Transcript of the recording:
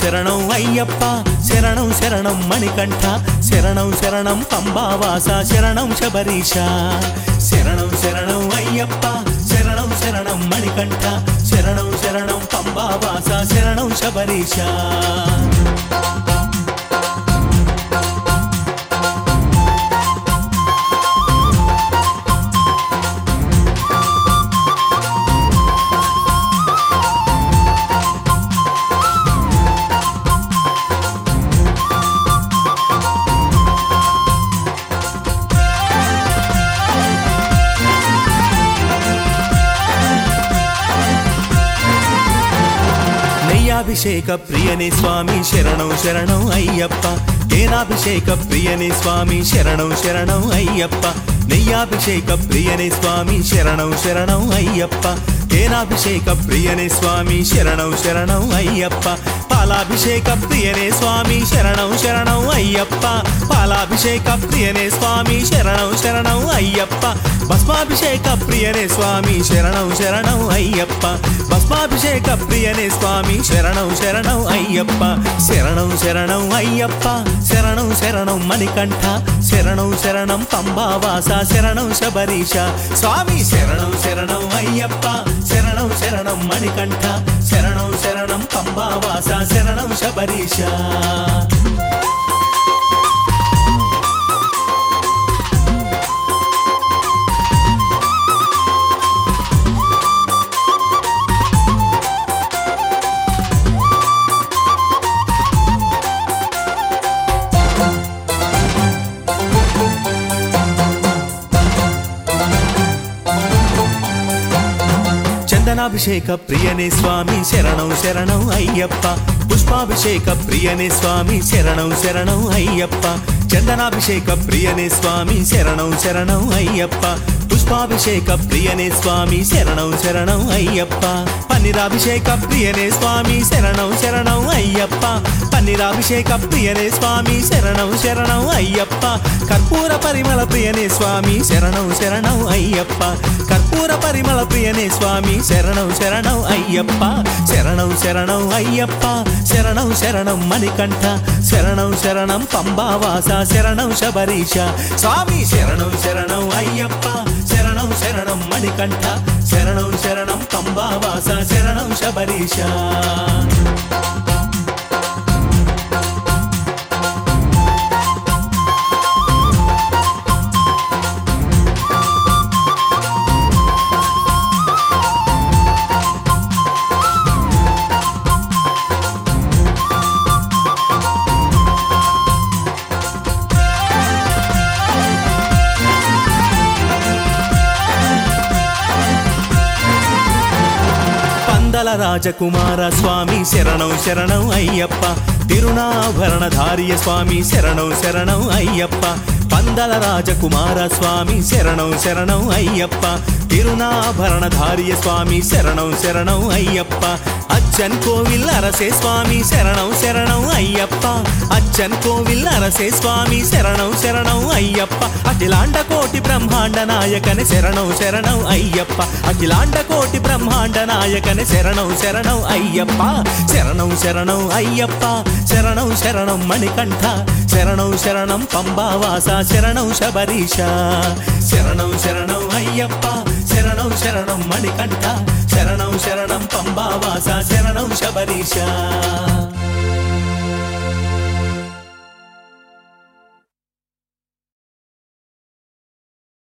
శరణం అయ్యప్ప శరణం శరణం మణికంఠ శరణం శరణం పంబావాస శరణం శబరీష శరణం శరణం అయ్యప్ప శరణం శరణం మణికంఠ శరణం శరణం పంబావాస శరణం శబరీష అభిషేక ప్రియనే స్వామి శరణం శరణం అయ్యప్ప తేనాభిషేక ప్రియనే స్వామి శరణం శరణం అయ్యప్ప నెయ్యాభిషేక ప్రియనే స్వామి శరణం శరణం అయ్యప్ప తేనాభిషేక ప్రియనే స్వామి శరణం శరణం అయ్యప్ప పాలాభిషేక ప్రియనే స్వామి శరణం శరణం అయ్యప్ప పాలాభిషేక ప్రియనే స్వామి శరణం శరణం అయ్యప్ప భస్మాభిషేక ప్రియనే స్వామి శరణం శరణం అయ్యప్ప భస్మాభిషేక ప్రియనే స్వామి శరణం శరణం అయ్యప్ప శరణం శరణం అయ్యప్ప శరణం శరణం మణికంఠ శరణం శరణం పంబావాస శరణం శబరీష స్వామి శరణం శరణం అయ్యప్ప శరణం శరణం మణికంఠ శరణం శరణం పంబావాస శరణం శబరీష చందనాభిషేక ప్రియనే స్వామి శరణం శరణం అయ్యప్ప పుష్పాభిషేక ప్రియనే స్వామి శరణం శరణం అయ్యప్ప చందనాభిషేక ప్రియనే స్వామి శరణం శరణం అయ్యప్ప పుష్పాభిషేక ప్రియనే స్వామి శరణం శరణం అయ్యప్ప పన్నీరాభిషేక ప్రియనే స్వామి శరణం శరణం అయ్యప్ప పన్నీరాభిషేక ప్రియనే స్వామి శరణం శరణం అయ్యప్ప కర్పూర పరిమళ ప్రియనే స్వామి శరణం శరణం అయ్యప్ప కర్పూర పరిమళ ప్రియనే స్వామి శరణం శరణం అయ్యప్ప శరణం శరణం అయ్యప్ప శరణం శరణం మణికంఠ శరణం శరణం పంబావాస శరణం శబరీష స్వామి శరణం శరణం అయ్యప్ప శరణం శరణం మణికంఠ శరణం శరణం పంబావాస శరణం శబరీష రాజకుమార స్వామి శరణం శరణం అయ్యప్ప తిరునాభరణధార్య స్వామి శరణం శరణం అయ్యప్ప పందల రాజకుమార స్వామి శరణం శరణం అయ్యప్ప తిరునాభరణధార్య స్వామి శరణం శరణం అయ్యప్ప అచ్చన్ కోవిల్ అరసే స్వామి శరణం శరణం అయ్యప్ప అచ్చన్ కోవిల్ అరసే స్వామి శరణం శరణం అయ్యప్ప అఖిలాండ కోటి బ్రహ్మాండ నాయకని శరణం శరణం అయ్యప్ప అఖిలాండ కోటి బ్రహ్మాండ నాయకని శరణం శరణం అయ్యప్ప శరణం శరణం అయ్యప్ప శరణం శరణం మణికంఠ శరణం శరణం పంబావాస శరణం శబరీష శరణం శరణం అయ్యప్ప శరణం శరణం మణికంఠ శరణం శరణం పంబావాస శరణం శబరీష